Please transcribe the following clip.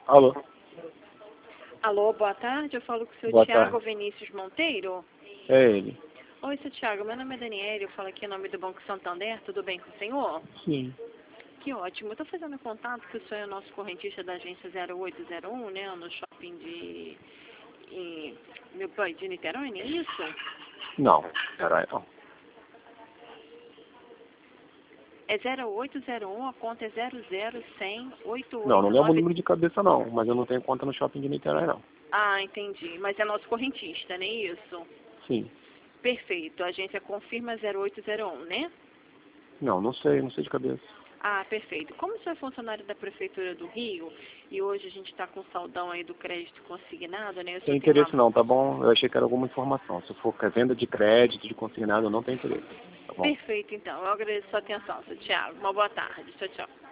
Alô? Alô, boa tarde. Eu falo com o seu Boa Tiago tarde. Vinícius Monteiro. É ele. Oi, seu Tiago. Meu nome é Daniela. Eu falo aqui em nome do Banco Santander. Tudo bem com o senhor? Sim. Que ótimo. Eu estou fazendo contato que o senhor é nosso correntista da agência 0801, né? No shopping de Niterói, não é isso? Não, peraí, não. É 0801, a conta é 00100 Não lembro o 889. número de cabeça não, mas eu não tenho conta no shopping de Niterói não. Ah, entendi. Mas é nosso correntista, não é isso? Sim. Perfeito. A agência confirma 0801, né? Não sei de cabeça. Ah, perfeito. Como o senhor é funcionário da Prefeitura do Rio, e hoje a gente está com saldão aí do crédito consignado, né? O Tem senhor tem interesse uma... não, tá bom? Eu achei que era alguma informação. Se for venda de crédito, de consignado, eu não tenho interesse. Tá bom? Perfeito, então. Eu agradeço a sua atenção, seu Tiago. Uma boa tarde. Tchau, tchau.